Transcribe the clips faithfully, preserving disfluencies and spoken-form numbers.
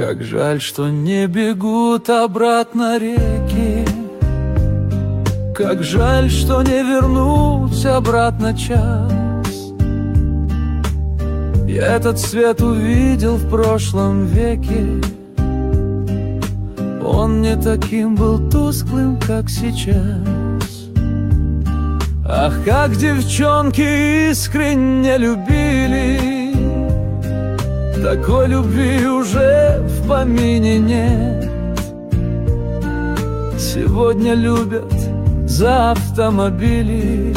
Как жаль, что не бегут обратно реки, как жаль, что не вернуть обратно час. Я этот свет увидел в прошлом веке, он не таким был тусклым, как сейчас. Ах, как девчонки искренне любили, такой любви уже в помине нет. Сегодня любят за автомобили,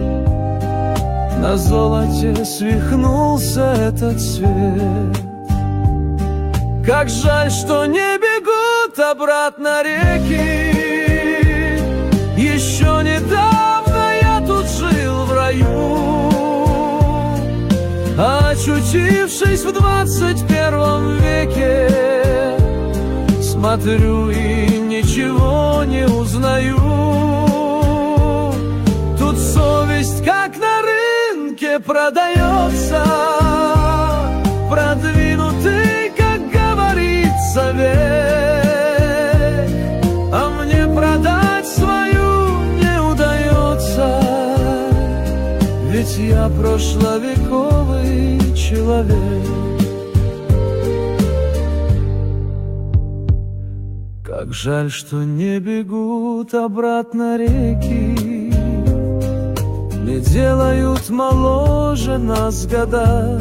на золоте свихнулся этот свет. Как жаль, что не бегут обратно реки. Еще недавно я тут жил в раю, а очутившись в двадцать первом веке, смотрю и ничего не узнаю. Тут совесть как на рынке продается, продвинутый, как говорится, век, а мне продать свою не удается, ведь я прошловековый человек. Как жаль, что не бегут обратно реки, не делают моложе нас года.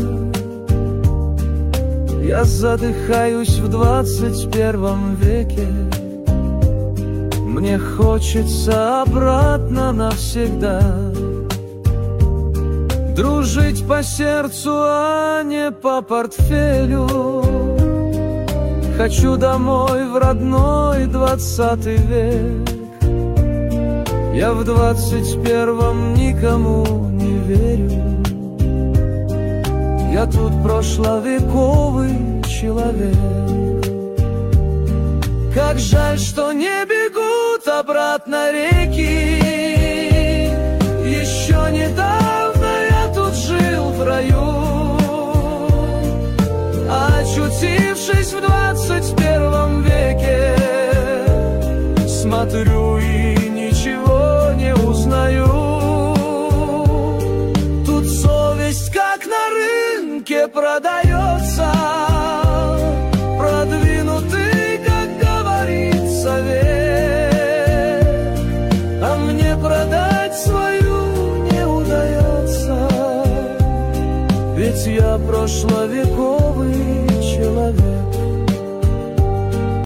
Я задыхаюсь в двадцать первом веке, мне хочется обратно навсегда. Дружить по сердцу, а не по портфелю. Хочу домой в родной двадцатый век. Я в двадцать первом никому не верю, я тут прошловековый человек. Как жаль, что не бегут обратно реки. Еще недавно я тут жил в раю, а очутившись в двадцать первом веке, смотрю и ничего не узнаю. Тут совесть как на рынке продается, продвинутый, как говорится, век, а мне продать свою не удается, ведь я прошловековый